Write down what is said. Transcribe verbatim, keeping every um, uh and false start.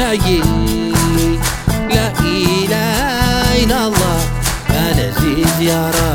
مولاي لا إله إلا الله يا لذيذ يا رب.